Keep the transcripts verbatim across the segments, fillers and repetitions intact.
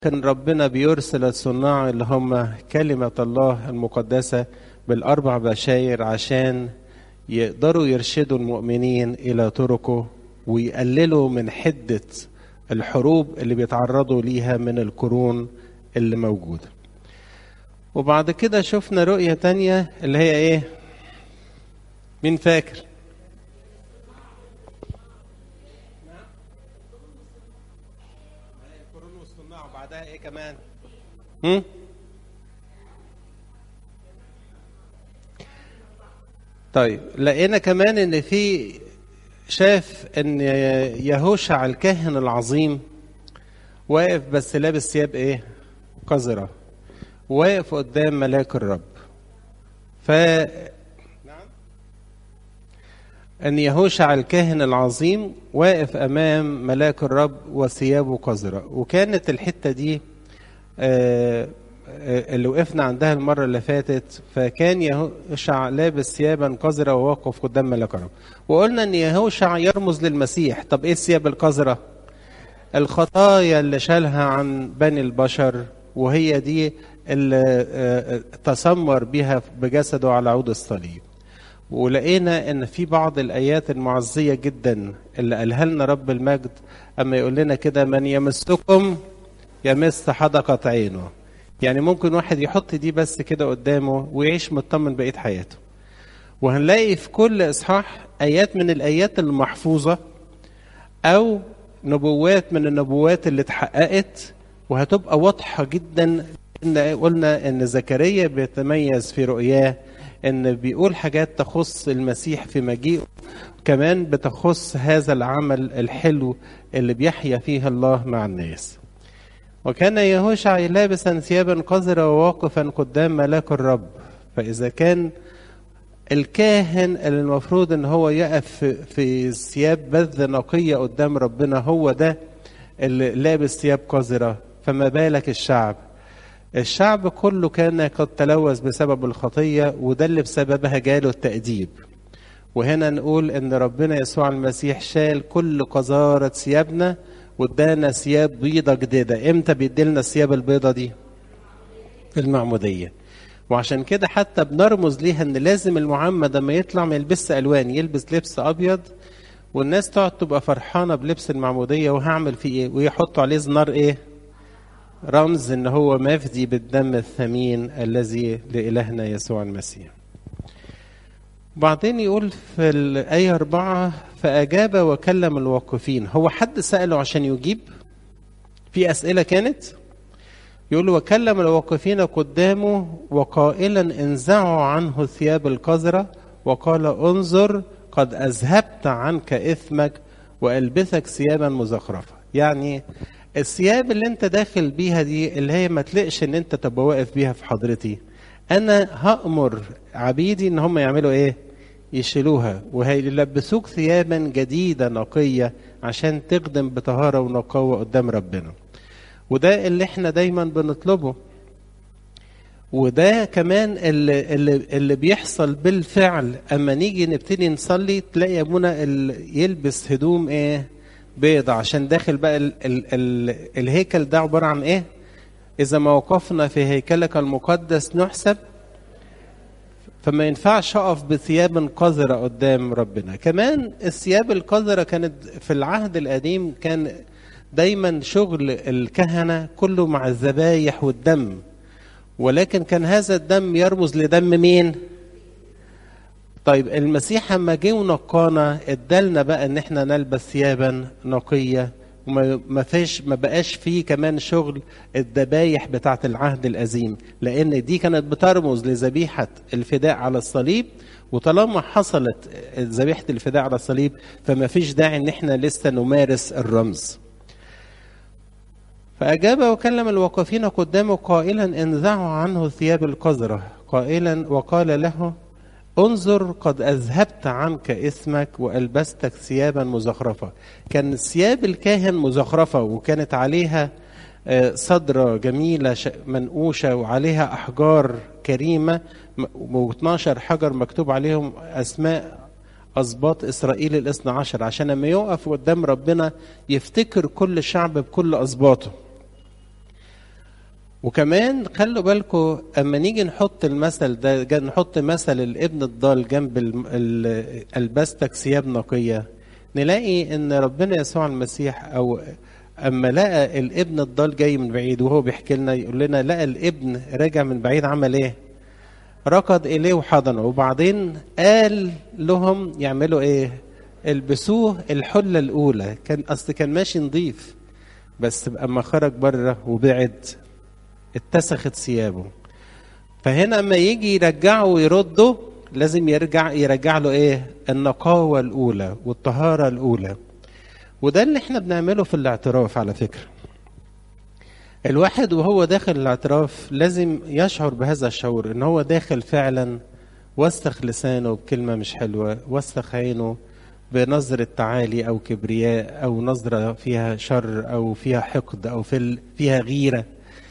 كان ربنا بيرسل الصناع اللي هم كلمة الله المقدسة بالأربع بشاير عشان يقدروا يرشدوا المؤمنين إلى طرقه ويقللوا من حدة الحروب اللي بيتعرضوا ليها من القرون اللي موجودة. وبعد كده شفنا رؤية تانية اللي هي ايه؟ مين فاكر؟ القرون والصناع وبعدها ايه كمان؟ هم؟ طيب لقينا كمان ان في شاف ان يهوشع الكاهن العظيم واقف بس لابس ثياب ايه؟ قذرة، واقف قدام ملاك الرب. ف ان يهوشع الكاهن العظيم واقف امام ملاك الرب وثيابه قذرة. وكانت الحتة دي آه اللي وقفنا عندها المرة اللي فاتت، فكان يهوشع لابس ثيابا قذرة وواقف قدام ملاك الرب. وقلنا ان يهوشع يرمز للمسيح. طب ايه الثياب القذرة؟ الخطايا اللي شالها عن بني البشر، وهي دي اللي تسمر بها بجسده على عود الصليب. ولقينا ان في بعض الايات المعزية جدا اللي قالها لنا رب المجد اما يقول لنا كده: من يمسكم يمس حدقة عينه. يعني ممكن واحد يحط دي بس كده قدامه ويعيش مطمن بقية حياته. وهنلاقي في كل اصحاح ايات من الايات المحفوظة او نبوات من النبوات اللي اتحققت، وهتبقى واضحة جدا. إن قلنا ان زكريا بيتميز في رؤياه ان بيقول حاجات تخص المسيح في مجيئه، كمان بتخص هذا العمل الحلو اللي بيحيا فيه الله مع الناس. وكان يهوشع لابسا ثيابا قذرة وواقفا قدام ملاك الرب. فإذا كان الكاهن اللي المفروض ان هو يقف في ثياب بذ نقية قدام ربنا هو ده اللي لابس ثياب قذرة، فما بالك الشعب؟ الشعب كله كان قد تلوث بسبب الخطية، وده اللي بسببها جاله التأديب. وهنا نقول ان ربنا يسوع المسيح شال كل قذارة ثيابنا وادانا ثياب بيضة جديدة. امتى بيديلنا الثياب البيضة دي؟ في المعمودية. وعشان كده حتى بنرمز ليها ان لازم المعمد لما يطلع ما يلبس الوان، يلبس لبس ابيض، والناس تقعد تبقى فرحانة بلبس المعمودية وهعمل فيه ايه، ويحطوا عليه زنار ايه؟ رمز ان هو مفدي بالدم الثمين الذي لإلهنا يسوع المسيح. بعدين يقول في الآية أربعة: فأجاب وكلم الواقفين. هو حد سأله عشان يجيب؟ في أسئلة كانت؟ يقول: وكلم الواقفين قدامه وقائلا: انزعوا عنه ثياب القذرة، وقال: انظر قد أذهبت عنك إثمك وألبسك ثيابا مزخرفة. يعني الثياب اللي انت داخل بيها دي اللي هي ما تلقش ان انت تبقى واقف بيها في حضرتي، انا هأمر عبيدي ان هم يعملوا ايه؟ يشيلوها، وهيلبسوك ثيابا جديدة نقية عشان تخدم بطهارة ونقاوة قدام ربنا. وده اللي احنا دايما بنطلبه، وده كمان اللي, اللي, اللي بيحصل بالفعل. اما نيجي نبتدي نصلي تلاقي ابونا يلبس هدوم ايه؟ بيضة، عشان داخل بقى ال ال ال الهيكل ده عبارة عن ايه؟ اذا ما وقفنا في هيكلك المقدس نحسب. فما ينفعش اقف بثياب قذرة قدام ربنا. كمان الثياب القذرة كانت في العهد القديم كان دايما شغل الكهنة كله مع الذبايح والدم، ولكن كان هذا الدم يرمز لدم مين؟ طيب المسيح لما جه ونقانا ادالنا بقى ان احنا نلبس ثيابا نقيه، وما فيش ما بقاش فيه كمان شغل الذبايح بتاعه العهد القديم، لان دي كانت بترمز لذبيحه الفداء على الصليب. وطالما حصلت ذبيحه الفداء على الصليب فما فيش داعي ان احنا لسه نمارس الرمز. فأجاب وكلم الواقفين قدامه قائلا: انزعوا عنه ثياب القذرة، قائلا وقال له: انظر قد أذهبت عنك اسمك وألبستك ثيابا مزخرفة. كان ثياب الكاهن مزخرفة، وكانت عليها صدرة جميلة منقوشة وعليها أحجار كريمة، واثناشر حجر مكتوب عليهم أسماء أسباط إسرائيل الاثنى عشر، عشان لما يقف قدام ربنا يفتكر كل شعب بكل أسباطه. وكمان خلوا بالكم اما نيجي نحط المثل ده، جا- نحط مثل الابن الضال جنب ال- ال- البستك ثياب نقيه، نلاقي ان ربنا يسوع المسيح او اما لقى الابن الضال جاي من بعيد وهو بيحكي لنا يقول لنا لقى الابن راجع من بعيد عمل ايه؟ ركض اليه وحضنه، وبعدين قال لهم يعملوا ايه؟ البسوه الحله الاولى. كان اصل كان ماشي نظيف، بس اما خرج بره وبعد اتسخت ثيابه. فهنا اما يجي يرجعه ويرده لازم يرجع يرجع له ايه؟ النقاوه الاولى والطهاره الاولى. وده اللي احنا بنعمله في الاعتراف على فكره. الواحد وهو داخل الاعتراف لازم يشعر بهذا الشعور، ان هو داخل فعلا وسخ لسانه بكلمه مش حلوه، وسخ عينه بنظرة تعالي أو كبرياء أو نظرة فيها شر أو فيها حقد أو في فيها غيرة.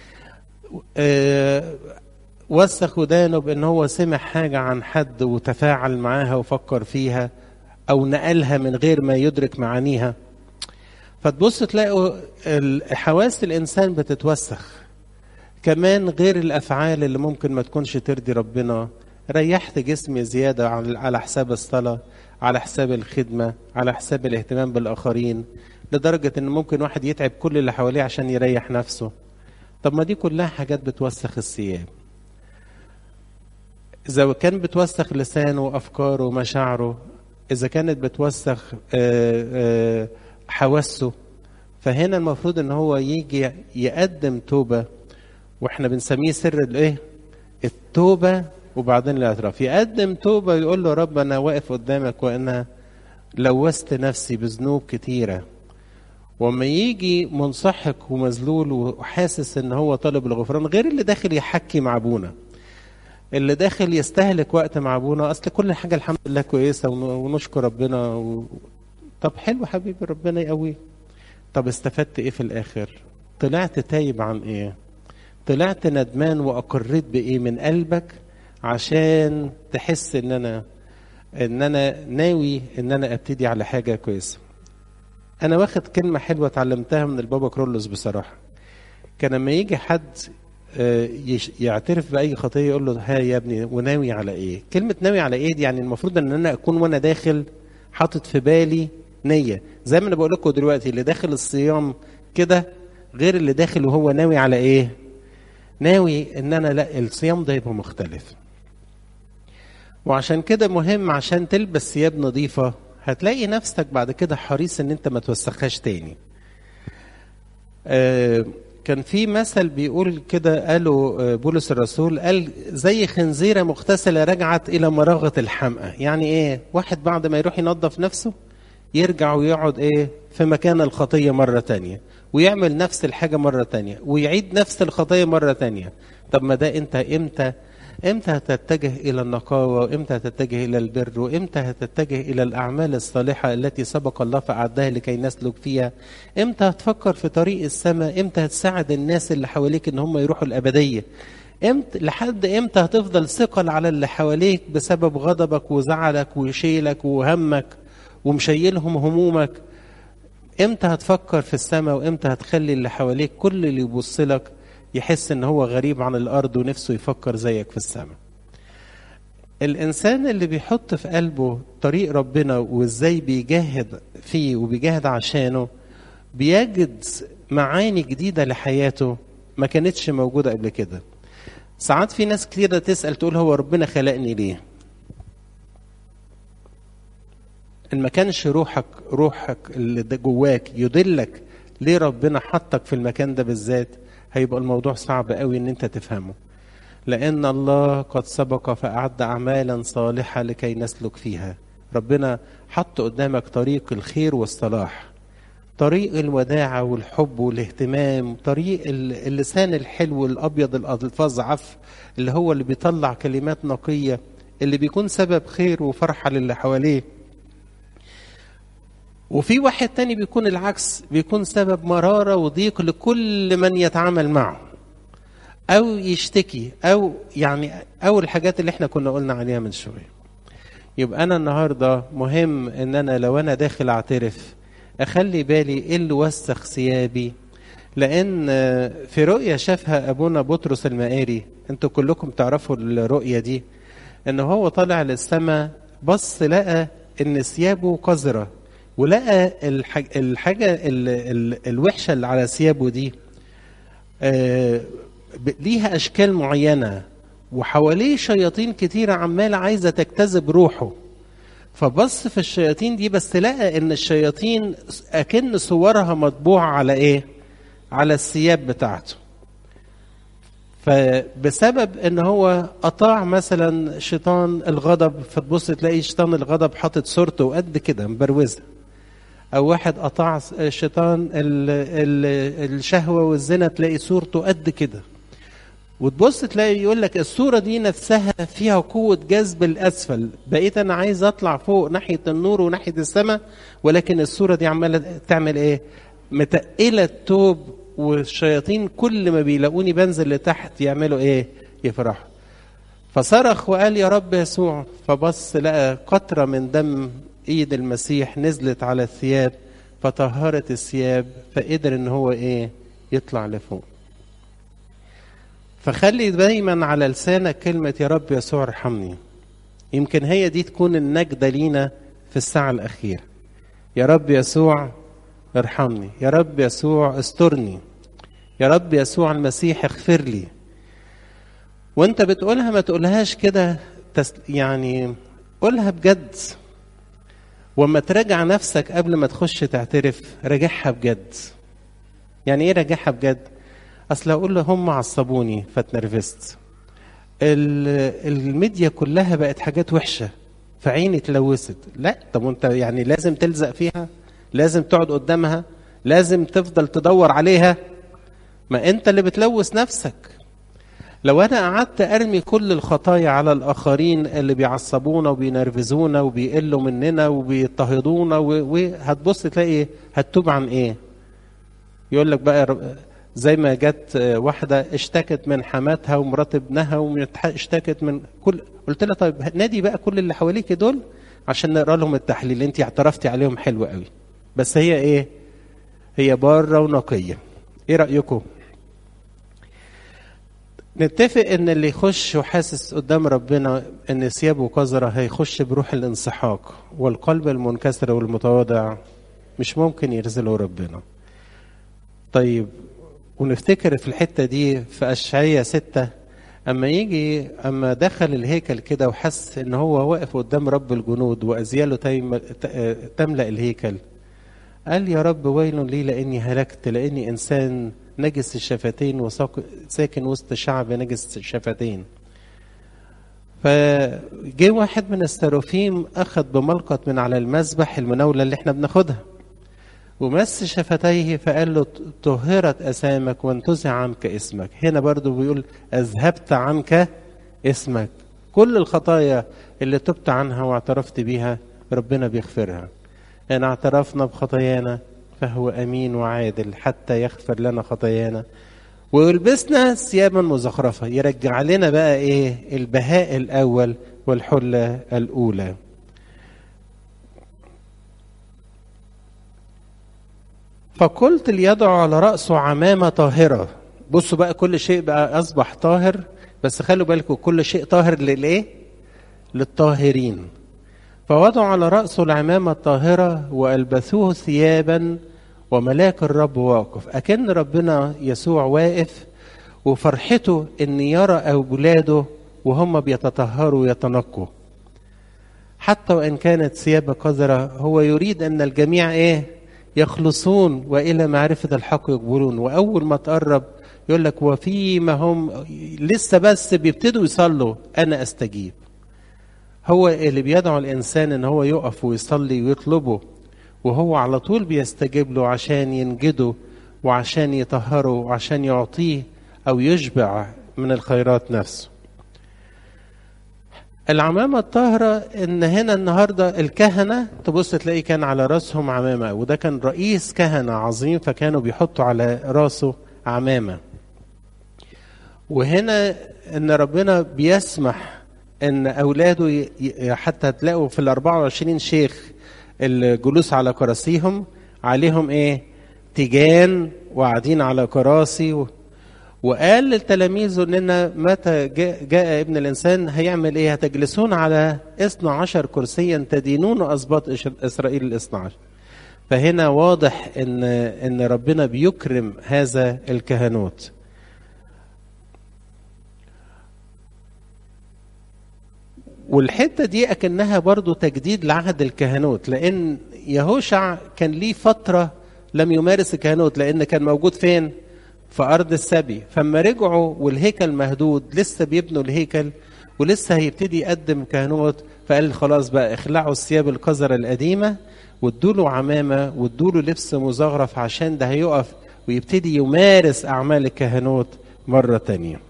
أه وسخ ودانه بأن هو سمع حاجة عن حد وتفاعل معاها وفكر فيها أو نقلها من غير ما يدرك معانيها. فتبص تلاقوا حواس الإنسان بتتوسخ. كمان غير الأفعال اللي ممكن ما تكونش ترضي ربنا، ريحت جسمي زيادة على حساب الصلاة، على حساب الخدمة، على حساب الاهتمام بالآخرين، لدرجة ان ممكن واحد يتعب كل اللي حواليه عشان يريح نفسه. طب ما دي كلها حاجات بتوسخ الثياب. إذا كان بتوسخ لسانه وأفكاره ومشاعره، إذا كانت بتوسخ حواسه، فهنا المفروض ان هو يجي يقدم توبة، واحنا بنسميه سر الايه؟ التوبة. وبعدين الاعتراف، يقدم توبة يقول له رب أنا واقف قدامك وأنا لوثت نفسي بذنوب كتيرة. وما يجي منصحك ومذلول وحاسس ان هو طالب الغفران، غير اللي داخل يحكي مع ابونا، اللي داخل يستهلك وقت مع ابونا. اصل كل حاجة الحمد لله كويسة ونشكر ربنا و... طب حلو حبيبي، ربنا يقوي. طب استفدت ايه في الاخر؟ طلعت تايب عن ايه؟ طلعت ندمان واقريت بايه من قلبك عشان تحس ان انا ان انا ناوي ان انا ابتدي على حاجه كويسه. انا واخد كلمه حلوه اتعلمتها من البابا كرولوس بصراحه. كان لما يجي حد يعترف باي خطيه يقول له ها يا ابني وناوي على ايه؟ كلمه ناوي على ايه دي يعني المفروض ان انا اكون وانا داخل حاطط في بالي نيه، زي ما انا بقول لكم دلوقتي اللي داخل الصيام كده غير اللي داخل وهو ناوي على ايه؟ ناوي ان انا لا الصيام ده يبقى مختلف. وعشان كده مهم عشان تلبس ثياب نظيفة هتلاقي نفسك بعد كده حريص ان انت ما توسخهاش تاني. آه كان في مثل بيقول كده، قاله بولس الرسول، قال زي خنزيرة مغتسلة رجعت الى مراغة الحمقى. يعني ايه؟ واحد بعد ما يروح ينظف نفسه يرجع ويقعد ايه في مكان الخطية مرة تانية، ويعمل نفس الحاجة مرة تانية، ويعيد نفس الخطية مرة تانية. طب ما ده انت امتى امتى هتتجه الى النقاوة، وامتى هتتجه الى البر، وامتى هتتجه الى الاعمال الصالحة التي سبق الله فاعدها لكي نسلك فيها؟ امتى هتفكر في طريق السماء؟ امتى هتساعد الناس اللي حواليك ان هم يروحوا الابدية؟ امتى لحد امتى هتفضل ثقل على اللي حواليك بسبب غضبك وزعلك وشيلك وهمك ومشيلهم همومك؟ امتى هتفكر في السماء؟ وامتى هتخلي اللي حواليك كل اللي يبص لك يحس ان هو غريب عن الارض ونفسه يفكر زيك في السماء؟ الانسان اللي بيحط في قلبه طريق ربنا وازاي بيجاهد فيه وبيجاهد عشانه بيجد معاني جديدة لحياته ما كانتش موجودة قبل كده. ساعات في ناس كتير تسأل تقول هو ربنا خلقني ليه؟ إن ما كانش روحك روحك اللي جواك يدلك ليه ربنا حطك في المكان ده بالذات، هيبقى الموضوع صعب قوي ان انت تفهمه. لان الله قد سبق فأعد اعمالا صالحة لكي نسلك فيها. ربنا حط قدامك طريق الخير والصلاح، طريق الوداعة والحب والاهتمام، طريق اللسان الحلو الابيض الالفاظ عف اللي هو اللي بيطلع كلمات نقية، اللي بيكون سبب خير وفرحة للي حواليه. وفي واحد تاني بيكون العكس، بيكون سبب مرارة وضيق لكل من يتعامل معه، أو يشتكي، أو يعني أو الحاجات اللي احنا كنا قلنا عليها من شوية. يبقى أنا النهاردة مهم إن أنا لو أنا داخل أعترف أخلي بالي إيه اللي وسخ ثيابي، لأن في رؤية شافها أبونا بطرس المقاري، انتوا كلكم تعرفوا الرؤية دي، ان هو طالع للسماء بص لقى ان ثيابه قذرة، ولقى الحاج الحاجة ال ال الوحشة اللي على ثيابه دي آه ليها أشكال معينة، وحواليه شياطين كتيرة عمالة عايزة تجتذب روحه. فبص في الشياطين دي، بس لقى ان الشياطين اكن صورها مطبوعة على ايه؟ على الثياب بتاعته. فبسبب ان هو اطاع مثلا شيطان الغضب، فتبص تلاقي شيطان الغضب حاطط صورته قد كده مبروزه، او واحد اطاع شيطان ال ال الشهوه والزنا تلاقي صورته قد كده، وتبص تلاقي يقول لك الصوره دي نفسها فيها قوه جذب الاسفل، بقيت انا عايز اطلع فوق ناحيه النور وناحيه السماء، ولكن الصوره دي عماله تعمل ايه؟ متقله التوب، والشياطين كل ما بيلاقوني بنزل لتحت يعملوا ايه؟ يفرحوا. فصرخ وقال يا رب يسوع، فبص لقى قطرة من دم ايد المسيح نزلت على الثياب فطهرت الثياب، فقدر ان هو ايه؟ يطلع لفوق. فخلي دايما على لسانك كلمة يا رب يسوع ارحمني، يمكن هي دي تكون النجدة لينا في الساعة الأخيرة. يا رب يسوع ارحمني، يا رب يسوع استرني، يا رب يسوع المسيح اغفر لي. وانت بتقولها ما تقولهاش كده تس... يعني قولها بجد. وما تراجع نفسك قبل ما تخش تعترف، راجعها بجد. يعني ايه راجعها بجد؟ اصل اقول له هم عصبوني فاتنرفزت، الميديا كلها بقت حاجات وحشه فعيني اتلوثت. لا، طب وانت يعني لازم تلزق فيها؟ لازم تقعد قدامها؟ لازم تفضل تدور عليها؟ ما انت اللي بتلوث نفسك. لو انا قعدت ارمي كل الخطايا على الاخرين اللي بيعصبونا وبينرفزونا وبيقلوا مننا وبيضطهدونا، وهتبص تلاقي هتتوب عن ايه؟ يقول لك بقى زي ما جت واحده اشتكت من حماتها ومرات ابنها واشتكت من كل، قلت لها طيب نادي بقى كل اللي حواليك دول عشان نقرا لهم التحليل، انت اعترفتي عليهم حلو قوي، بس هي ايه؟ هي باره ونقيه. ايه رايكم؟ نتفق ان اللي يخش وحاسس قدام ربنا ان ثيابه قذرة هيخش بروح الانسحاق والقلب المنكسر والمتواضع، مش ممكن يرزله ربنا. طيب، ونفتكر في الحتة دي في أشعية ستة، أما يجي أما دخل الهيكل كده وحس إن هو واقف قدام رب الجنود وأزياله تملأ الهيكل، قال يا رب ويل لي لأني هلكت، لأني إنسان نجس الشفتين وساكن وسط شعب نجس الشفتين. فجي واحد من السرافيم أخذ بملقط من على المذبح المناولة اللي احنا بناخدها ومس شفتيه فقال له طهرت أسامك وانتزع عنك اسمك. هنا برضو بيقول أذهبت عنك اسمك. كل الخطايا اللي تبت عنها واعترفت بيها ربنا بيغفرها. إن اعترفنا بخطايانا فهو أمين وعادل حتى يغفر لنا خطايانا ويلبسنا ثيابا مزخرفة، يرجع لنا بقى إيه؟ البهاء الأول والحلة الأولى. فقلت ليضع على رأسه عمامة طاهرة. بصوا بقى كل شيء بقى أصبح طاهر، بس خلوا بالكم كل شيء طاهر للإيه؟ للطاهرين. فوضعوا على رأسه العمامة الطاهرة وألبسوه ثيابا وملاك الرب واقف. أكن ربنا يسوع واقف وفرحته إن يرى أولاده وهم بيتطهروا ويتنقوا، حتى وإن كانت ثياب قذرة. هو يريد أن الجميع إيه؟ يخلصون وإلى معرفة الحق يقبلون. وأول ما تقرب يقول لك وفيما هم لسه بس بيبتدوا يصلوا أنا أستجيب. هو اللي بيدعو الإنسان إن هو يقف ويصلي ويطلبه، وهو على طول بيستجيب له عشان ينجده وعشان يطهره وعشان يعطيه أو يشبع من الخيرات نفسه. العمامة الطاهرة إن هنا النهاردة الكهنة تبص تلاقي كان على رأسهم عمامة، وده كان رئيس كهنة عظيم فكانوا بيحطوا على رأسه عمامة. وهنا إن ربنا بيسمح إن أولاده حتى تلاقوا في الأربعة وعشرين شيخ الجلوس على كراسيهم عليهم إيه؟ تيجان وقاعدين على كراسي و... وقال للتلاميذ اننا متى جاء, جاء ابن الانسان هيعمل ايه؟ هتجلسون على اثنا عشر كرسيا تدينون اسباط اسرائيل الاثنى عشر. فهنا واضح ان ان ربنا بيكرم هذا الكهنوت. والحته دي اكنها برضو تجديد لعهد الكهنوت، لان يهوشع كان ليه فتره لم يمارس الكهنوت، لان كان موجود فين؟ في ارض السبي. فما رجعوا والهيكل مهدود، لسه بيبنوا الهيكل ولسه هيبتدي يقدم كهنوت، فقال خلاص بقى اخلعوا الثياب القذره القديمه وادوا له عمامه وادوا له لبس مزخرف، عشان ده هيقف ويبتدي يمارس اعمال الكهنوت مره تانيه.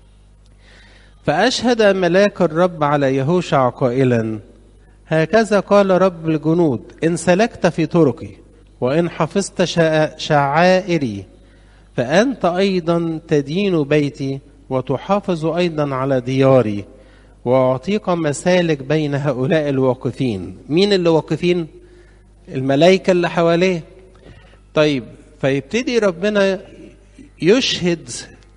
فاشهد ملاك الرب على يهوشع قائلا: هكذا قال رب الجنود، ان سلكت في طرقي وان حفظت شعائري فأنت أيضا تدين بيتي وتحافظ أيضا على دياري، وأعطيك مسالك بين هؤلاء الواقفين. مين اللي واقفين؟ الملائكة اللي حواليه. طيب، فيبتدي ربنا يشهد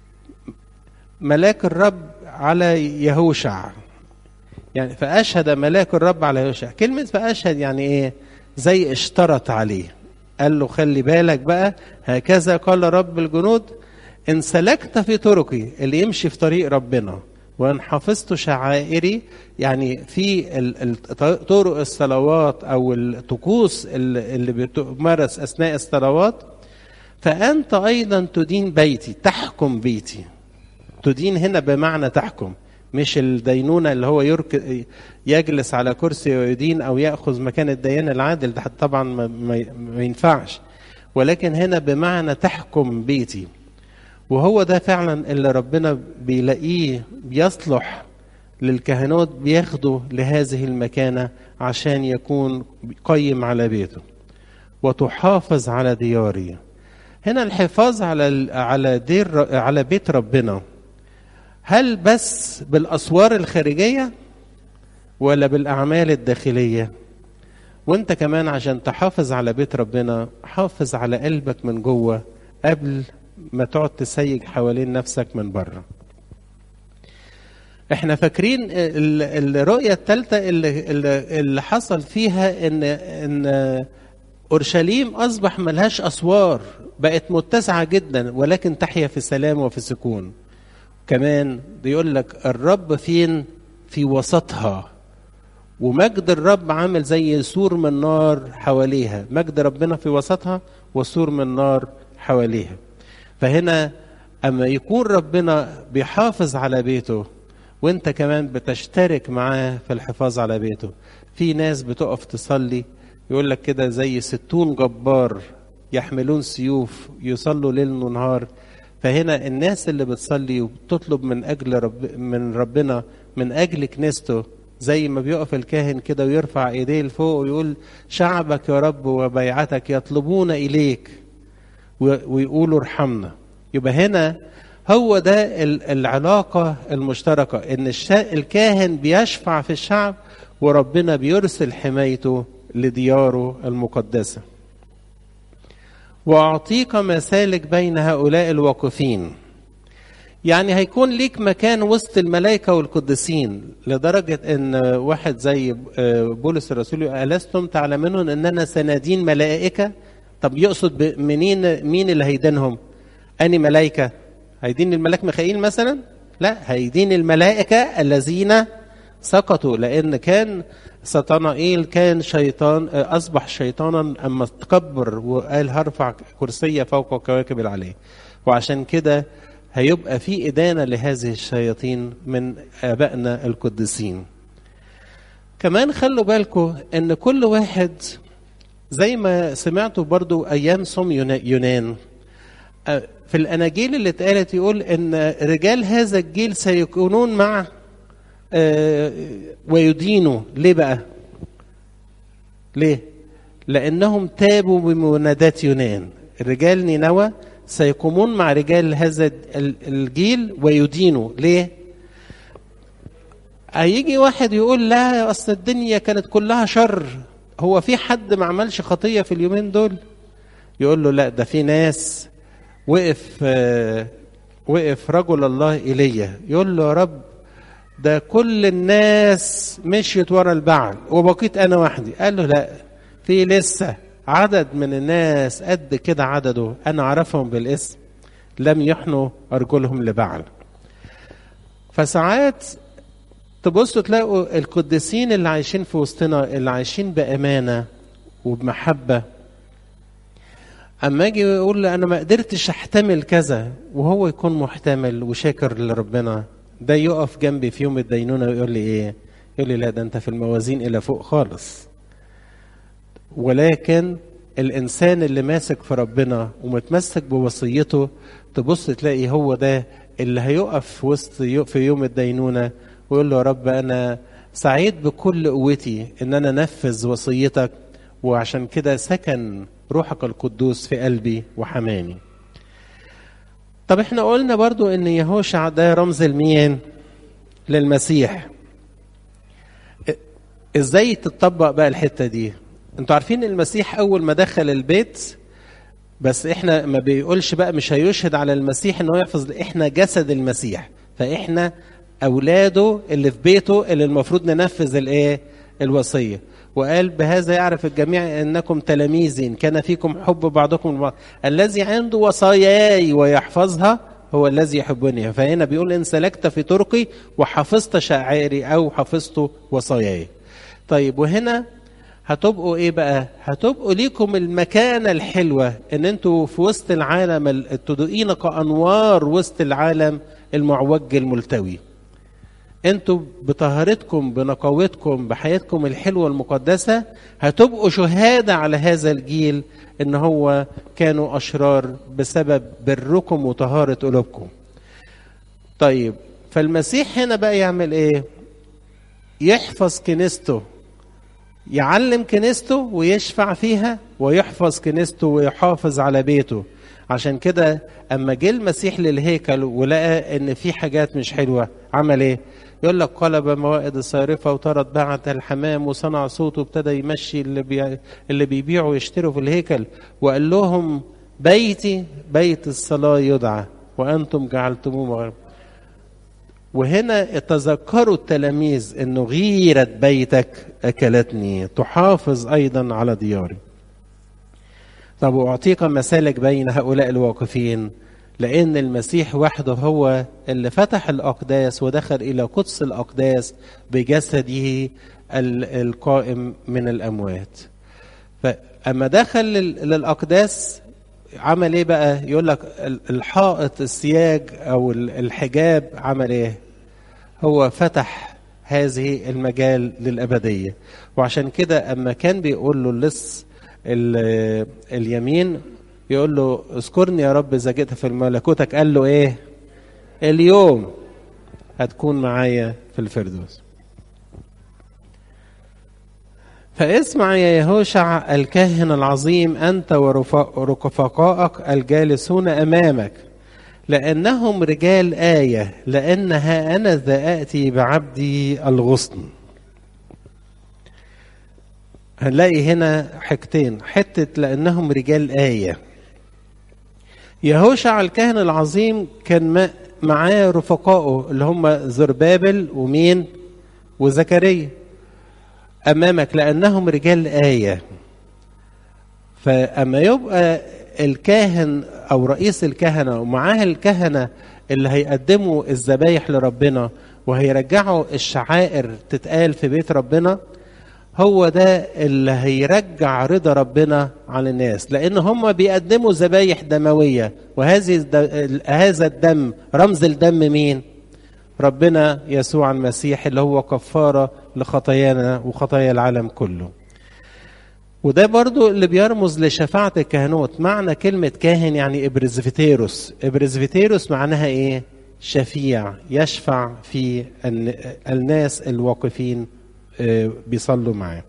ملاك الرب على يهوشع، يعني فأشهد ملاك الرب على يهوشع. كلمة فأشهد يعني إيه؟ زي اشترط عليه، قال له خلي بالك بقى، هكذا قال رب الجنود، ان سلكت في طرقي، اللي يمشي في طريق ربنا، وان حفظت شعائري، يعني في طرق الصلوات او الطقوس اللي بتمارس اثناء الصلوات، فانت ايضا تدين بيتي، تحكم بيتي. تدين هنا بمعنى تحكم، مش الدينونة اللي هو يرك يجلس على كرسي ويدين أو يأخذ مكان الديان العادل، ده طبعا ما, ما ينفعش، ولكن هنا بمعنى تحكم بيتي. وهو ده فعلا اللي ربنا بيلاقيه بيصلح للكهنوت، بياخده لهذه المكانة عشان يكون قيم على بيته. وتحافظ على دياري، هنا الحفاظ على على دير على بيت ربنا، هل بس بالأسوار الخارجية ولا بالأعمال الداخلية؟ وانت كمان عشان تحافظ على بيت ربنا، حافظ على قلبك من جوه قبل ما تقعد تسيج حوالين نفسك من بره. احنا فاكرين الرؤية الثالثة اللي, اللي حصل فيها ان, إن أورشليم أصبح ملهاش أسوار، بقت متسعة جدا، ولكن تحيا في سلام وفي سكون. كمان بيقول لك الرب فين؟ في وسطها، ومجد الرب عامل زي سور من نار حواليها. مجد ربنا في وسطها وسور من نار حواليها. فهنا أما يكون ربنا بيحافظ على بيته وانت كمان بتشترك معاه في الحفاظ على بيته. في ناس بتقف تصلي يقول لك كده زي ستون جبار يحملون سيوف يصلوا ليل ونهار. فهنا الناس اللي بتصلي وبتطلب من أجل رب من ربنا من أجل كنيسته، زي ما بيقف الكاهن كده ويرفع ايديه لفوق ويقول شعبك يا رب وبيعتك يطلبون إليك ويقولوا ارحمنا. يبقى هنا هو ده العلاقة المشتركة، ان الكاهن بيشفع في الشعب وربنا بيرسل حمايته لدياره المقدسة. وأعطيك مسالك بين هؤلاء الواقفين، يعني هيكون ليك مكان وسط الملائكة والقديسين، لدرجة ان واحد زي بولس الرسول ألستم تعلمون اننا سنادين ملائكة. طب يقصد منين؟ مين اللي هيدينهم؟ أني ملائكة؟ هيدين الملاك ميخائيل مثلا؟ لا، هيدين الملائكة الذين سقطوا، لأن كان سطنائيل كان شيطان، أصبح شيطانا أما تكبر وقال هرفع كرسية فوق الكواكب العليه. وعشان كده هيبقى في إدانة لهذه الشياطين من آبائنا القديسين. كمان خلوا بالكم أن كل واحد زي ما سمعتوا برضو أيام صوم يونان في الأناجيل اللي اتقالت، يقول أن رجال هذا الجيل سيكونون مع ويدينوا. ليه بقى؟ ليه؟ لأنهم تابوا بمنادات يونان. الرجال نينوى سيقومون مع رجال هذا الجيل ويدينوا. ليه؟ هيجي واحد يقول لا أصل الدنيا كانت كلها شر، هو في حد ما عملش خطية في اليومين دول؟ يقول له لا، ده في ناس وقف آه وقف رجل الله ايليا يقول له يا رب ده كل الناس مشيت ورا البعل وبقيت انا وحدي. قال له لا، في لسه عدد من الناس قد كده عدده انا اعرفهم بالاسم لم يحنوا ارجلهم لبعل. فساعات تبصوا تلاقوا القديسين اللي عايشين في وسطنا اللي عايشين بامانه وبمحبه، اما اجي يقول انا ما قدرتش احتمل كذا وهو يكون محتمل وشاكر لربنا، ده يقف جنبي في يوم الدينونه ويقول لي ايه؟ يقول لي لا، ده انت في الموازين الى فوق خالص. ولكن الانسان اللي ماسك في ربنا ومتمسك بوصيته تبص تلاقي هو ده اللي هيقف في وسط في يوم الدينونه ويقول له يا رب انا سعيد بكل قوتي ان انا انفذ وصيتك، وعشان كده سكن روحك القدوس في قلبي وحماني. طب احنا قلنا برضو ان يهوشع ده رمز المين؟ للمسيح. ازاي تتطبق بقى الحتة دي؟ انتوا عارفين المسيح اول ما دخل البيت، بس احنا ما بيقولش بقى مش هيشهد على المسيح ان هو يحفظ، احنا جسد المسيح، فاحنا اولاده اللي في بيته اللي المفروض ننفذ الايه؟ الوصية. وقال بهذا يعرف الجميع انكم تلاميذي ان كان فيكم حب بعضكم البعض، الذي عنده وصاياي ويحفظها هو الذي يحبني. فهنا بيقول ان سلكت في طرقي وحفظت شعائري او حفظت وصاياي. طيب وهنا هتبقوا ايه بقى؟ هتبقوا ليكم المكانة الحلوة ان انتوا في وسط العالم تضيئين كأنوار وسط العالم المعوج الملتوي. انتوا بطهارتكم بنقاوتكم بحياتكم الحلوة المقدسة هتبقوا شهادة على هذا الجيل ان هو كانوا اشرار بسبب بركم وطهارة قلوبكم. طيب فالمسيح هنا بقى يعمل ايه؟ يحفظ كنيسته، يعلم كنيسته ويشفع فيها، ويحفظ كنيسته ويحافظ على بيته. عشان كده اما جه المسيح للهيكل ولقى ان في حاجات مش حلوة عمل ايه؟ يقول لك قلب موائد الصارفة وطرد بعت الحمام وصنع صوته وابتدى يمشي اللي بي... اللي بيبيعوا ويشتروا في الهيكل، وقال لهم بيتي بيت الصلاة يدعى وأنتم جعلتموه مغرب. وهنا تذكروا التلاميذ انه غيرة بيتك أكلتني، تحافظ أيضا على دياري. طب وأعطيك مسالك بين هؤلاء الواقفين، لأن المسيح وحده هو اللي فتح الأقداس ودخل إلى قدس الأقداس بجسده القائم من الأموات. فأما دخل للأقداس عمل إيه بقى؟ يقول لك الحائط السياج أو الحجاب عمل إيه؟ هو فتح هذه المجال للأبدية. وعشان كده أما كان بيقول له اللص اليمين يقول له اذكرني يا رب إذا جئت في ملكوتك، قال له ايه؟ اليوم هتكون معايا في الفردوس. فاسمع يا يهوشع الكاهن العظيم أنت ورفقائك الجالسون أمامك، لأنهم رجال آية، لأنها أنا ذا آتي بعبدي الغصن. هنلاقي هنا حاجتين، حتة لأنهم رجال آية. يهوشع الكاهن العظيم كان معاه رفقائه اللي هم زربابل ومين وزكريا أمامك لأنهم رجال آية. فأما يبقى الكاهن أو رئيس الكهنة ومعاه الكهنة اللي هيقدموا الذبايح لربنا وهيرجعوا الشعائر تتقال في بيت ربنا، هو ده اللي هيرجع رضا ربنا على الناس، لأن هم بيقدموا ذبايح دموية، وهذه هذا الدم رمز الدم مين؟ ربنا يسوع المسيح اللي هو كفارة لخطايانا وخطايا العالم كله. وده برضو اللي بيرمز لشفاعة الكهنوت. معنى كلمة كاهن يعني إبرزفيتيروس. إبرزفيتيروس معناها إيه؟ شفيع، يشفع في الناس الواقفين بيصلوا معاه.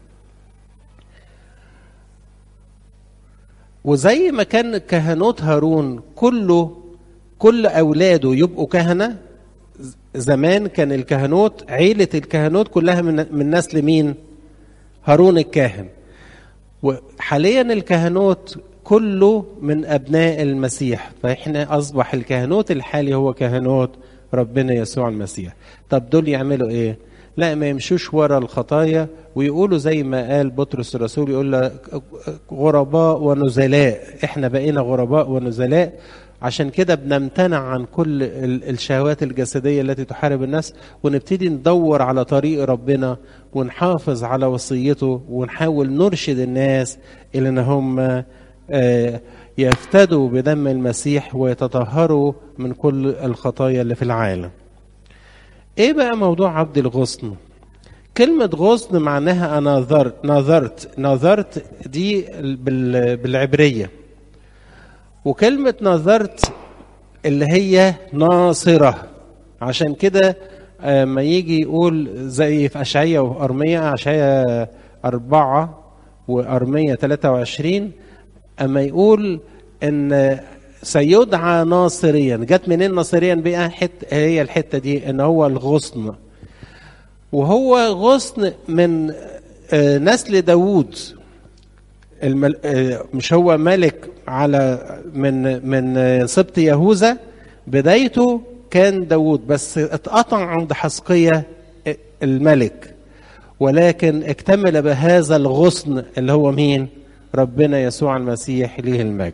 وزي ما كان كهنوت هارون كله كل أولاده يبقوا كهنة، زمان كان الكهنوت عيلة الكهنوت كلها من, من نسل مين؟ هارون الكاهن. وحاليا الكهنوت كله من أبناء المسيح، فإحنا أصبح الكهنوت الحالي هو كهنوت ربنا يسوع المسيح. طب دول يعملوا إيه؟ لا، ما يمشوش ورا الخطايا ويقولوا زي ما قال بطرس الرسول، يقول لك غرباء ونزلاء. إحنا بقينا غرباء ونزلاء، عشان كده بنمتنع عن كل الشهوات الجسدية التي تحارب النفس، ونبتدي ندور على طريق ربنا ونحافظ على وصيته، ونحاول نرشد الناس إلى أن هم يفتدوا بدم المسيح ويتطهروا من كل الخطايا اللي في العالم. ايه بقى موضوع عبد الغصن؟ كلمة غصن معناها أنا نظرت نظرت نظرت دي بالعبرية، وكلمة نظرت اللي هي ناصرة. عشان كده ما يجي يقول زي في أشعية وأرمية، أشعية أربعة وأرمية ثلاثة وعشرين، أما يقول إن سيدعى ناصريا. جت منين ناصريا بقى؟ حت هي الحتة دي، إن هو الغصن، وهو غصن من نسل داوود. المل... مش هو ملك على من من سبط يهوذا، بدايته كان داوود، بس اتقطع عند حسقية الملك، ولكن اكتمل بهذا الغصن اللي هو مين؟ ربنا يسوع المسيح ليه المجد.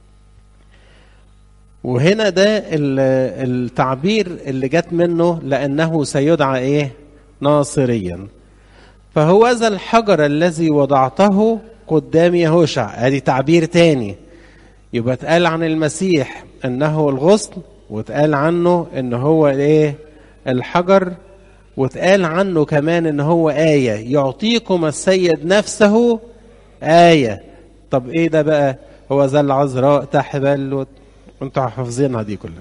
وهنا ده التعبير اللي جت منه، لأنه سيدعى ايه؟ ناصريا. فهو ذا الحجر الذي وضعته قدام يهوشع، ادي تعبير تاني. يبقى اتقال عن المسيح انه الغصن، واتقال عنه ان هو ايه؟ الحجر، واتقال عنه كمان ان هو آية، يعطيكم السيد نفسه آية. طب ايه ده بقى؟ هو ذا العذراء تحبل، وانتوا حافظينها دي كلها.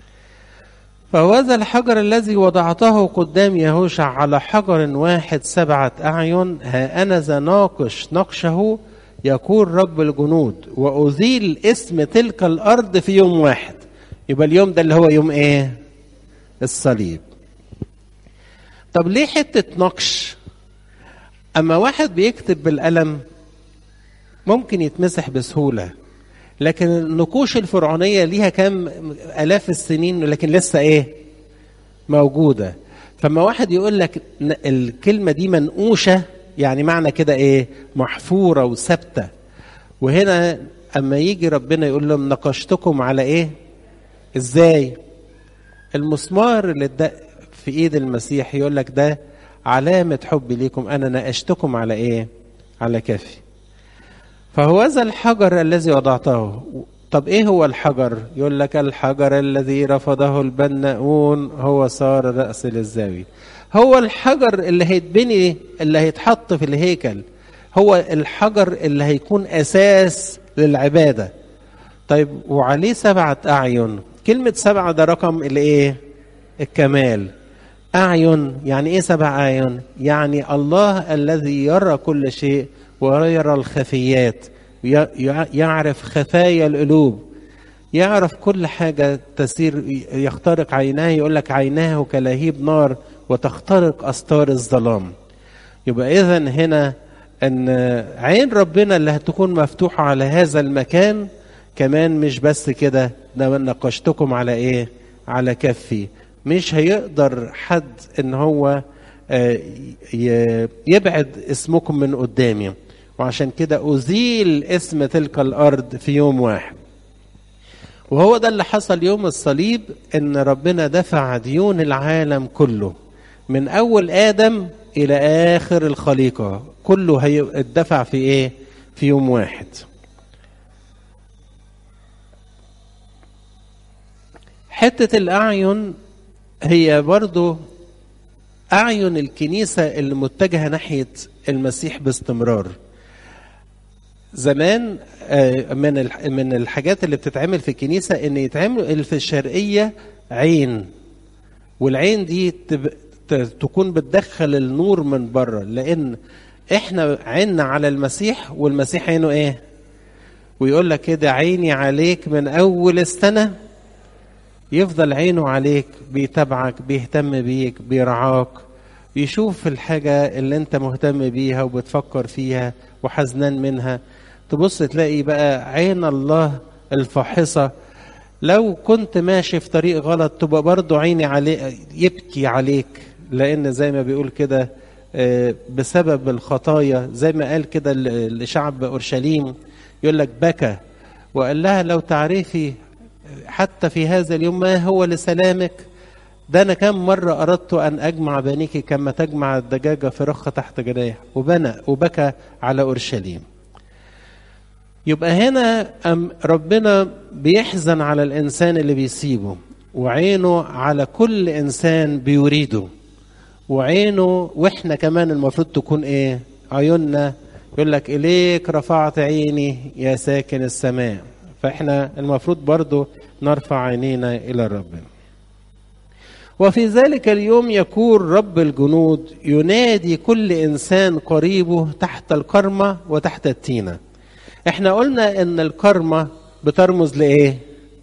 فهو ذا الحجر الذي وضعته قدام يهوشع على حجر واحد سبعة أعين، ها أنا ذا ناقش نقشه يقول رب الجنود، وأزيل اسم تلك الأرض في يوم واحد. يبقى اليوم ده اللي هو يوم ايه؟ الصليب. طب ليه حتة نقش؟ أما واحد بيكتب بالقلم ممكن يتمسح بسهولة، لكن النقوش الفرعونية ليها كم آلاف السنين، لكن لسه ايه؟ موجودة. فما واحد يقول لك الكلمة دي منقوشة، يعني معنى كده ايه؟ محفورة وثابتة. وهنا اما يجي ربنا يقول لهم نقشتكم على ايه؟ ازاي؟ المسمار اللي اتدق في ايد المسيح يقول لك ده علامة حبي ليكم، انا نقشتكم على ايه؟ على كفي. فهو ذا الحجر الذي وضعته. طب ايه هو الحجر؟ يقول لك الحجر الذي رفضه البناؤون هو صار رأس للزاوية. هو الحجر اللي هيتبني، اللي هيتحط في الهيكل، هو الحجر اللي هيكون أساس للعبادة. طيب وعليه سبعة أعين. كلمة سبعة ده رقم الايه؟ الكمال. أعين يعني ايه سبع أعين؟ يعني الله الذي يرى كل شيء ويرى الخفيات، يعرف خفايا القلوب، يعرف كل حاجة تسير. يخترق عيناه، يقول لك عيناه كلهيب نار وتخترق أستار الظلام. يبقى إذن هنا أن عين ربنا اللي هتكون مفتوحة على هذا المكان. كمان مش بس كده، ده نقشتكم على إيه؟ على كفي. مش هيقدر حد ان هو يبعد اسمكم من قدامي، وعشان كده أزيل اسم تلك الأرض في يوم واحد. وهو ده اللي حصل يوم الصليب، ان ربنا دفع ديون العالم كله من أول آدم إلى آخر الخليقة، كله هيدفع في إيه؟ في يوم واحد. حتة الأعين هي برضو أعين الكنيسة اللي متجهة ناحية المسيح باستمرار. زمان من من الحاجات اللي بتتعمل في الكنيسة ان يتعمل في الشرقية عين، والعين دي تكون بتدخل النور من بره، لان احنا عيننا على المسيح والمسيح عينه ايه؟ ويقول لك كده عيني عليك من اول السنة، يفضل عينه عليك، بيتابعك، بيهتم بيك، بيرعاك، يشوف الحاجة اللي انت مهتم بيها وبتفكر فيها وحزنان منها. تبص تلاقي بقى عين الله الفاحصة، لو كنت ماشي في طريق غلط تبقى برضو عيني عليك، يبكي عليك، لأن زي ما بيقول كده بسبب الخطايا، زي ما قال كده لشعب أورشليم، يقول لك بكى وقال لها لو تعرفي حتى في هذا اليوم ما هو لسلامك، ده أنا كم مرة أردت أن أجمع بنيك كما تجمع الدجاجة فرخة تحت جناح، وبنى وبكى على أورشليم. يبقى هنا ربنا بيحزن على الإنسان اللي بيسيبه، وعينه على كل إنسان بيريده، وعينه وإحنا كمان المفروض تكون إيه؟ عيوننا، يقول لك إليك رفعت عيني يا ساكن السماء، فإحنا المفروض برضو نرفع عينينا إلى ربنا. وفي ذلك اليوم يكون رب الجنود ينادي كل إنسان قريبه تحت الكرمة وتحت التينة. احنا قلنا ان الكرمة بترمز لإيه؟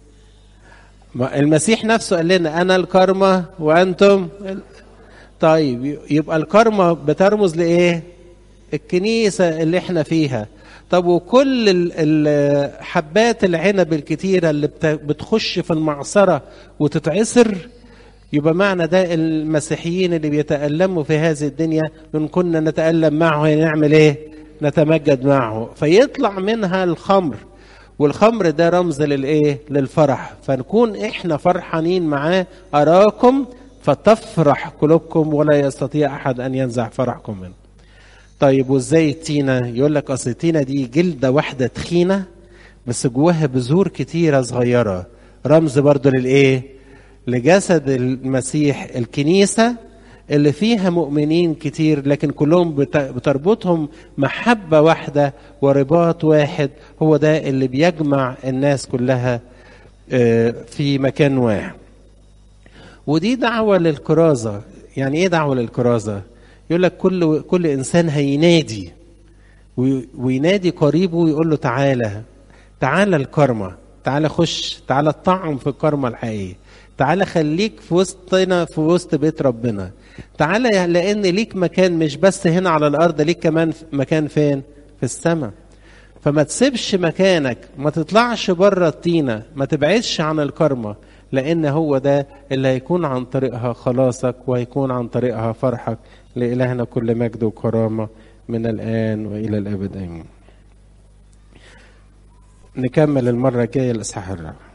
المسيح نفسه قال لنا أنا الكرمة وأنتم. طيب يبقى الكرمة بترمز لإيه؟ الكنيسة اللي احنا فيها. طب وكل حبات العنب الكتيرة اللي بتخش في المعصرة وتتعصر، يبقى معنى ده المسيحيين اللي بيتألموا في هذه الدنيا إن كنا نتألم معه نعمل إيه؟ نتمجد معه، فيطلع منها الخمر، والخمر ده رمز للإيه؟ للفرح، فنكون إحنا فرحانين معاه. أراكم فتفرح قلوبكم ولا يستطيع أحد أن ينزع فرحكم منه. طيب وإزاي التينة؟ يقول لك أصل التينة دي جلدة واحدة تخينة بس جواها بذور كتيرة صغيرة، رمز برضو للإيه؟ لجسد المسيح، الكنيسة اللي فيها مؤمنين كتير لكن كلهم بتربطهم محبة واحدة ورباط واحد، هو ده اللي بيجمع الناس كلها في مكان واحد. ودي دعوة للكرازة. يعني ايه دعوة للكرازة؟ يقول لك كل كل انسان هينادي وينادي قريبه ويقول له تعالى تعالى الكرمة، تعالى خش، تعالى الطعم في الكرمة الحقيقية، تعالى خليك في وسطنا في وسط بيت ربنا، تعالى لأن ليك مكان مش بس هنا على الأرض، ليك كمان مكان فين؟ في السماء. فما تسيبش مكانك، ما تطلعش بره الطينة، ما تبعدش عن الكرمة، لأن هو ده اللي هيكون عن طريقها خلاصك وهيكون عن طريقها فرحك. لإلهنا كل مجد وكرامة من الآن وإلى الأبد آمين. نكمل المرة الجاية الإصحاح الرابع.